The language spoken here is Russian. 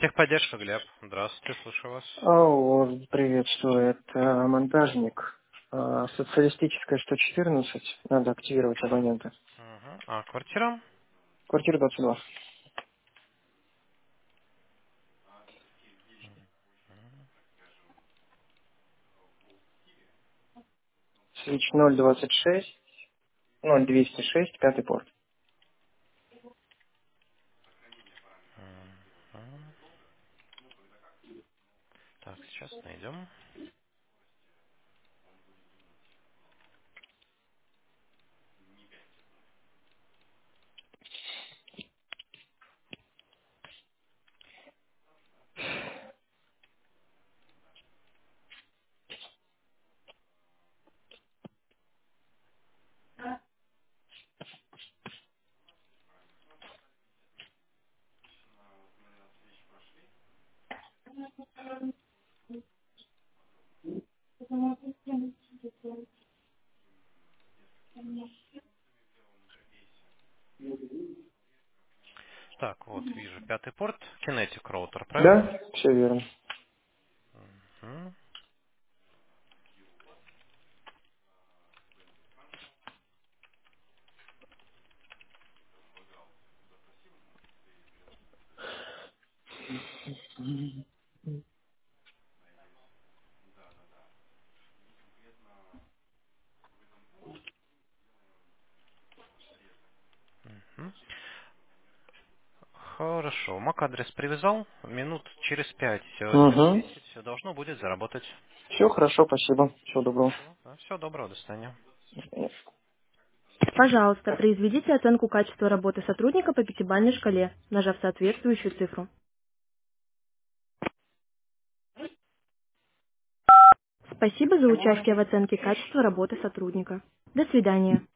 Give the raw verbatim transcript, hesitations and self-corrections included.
Техподдержка, Глеб. Здравствуйте, слушаю вас. Алло, приветствую, это монтажник. А, Социалистическая сто четырнадцать, надо активировать абонента. Мгм. А квартира? Квартира двадцать два. Свич ноль двадцать шесть, ноль двести шесть, пятый порт. Мгм. Так, сейчас найдем. Так, вот, вижу пятый порт. Kinetic роутер, правильно? Да, все верно. Мгм. Мгм. Хорошо. мак-адрес привязал. Минут через пять, Угу. десять должно будет заработать. Все хорошо, спасибо. Всего доброго. Все, доброго, до свидания. Пожалуйста, произведите оценку качества работы сотрудника по пятибалльной шкале, нажав соответствующую цифру. Спасибо за участие в оценке качества работы сотрудника. До свидания.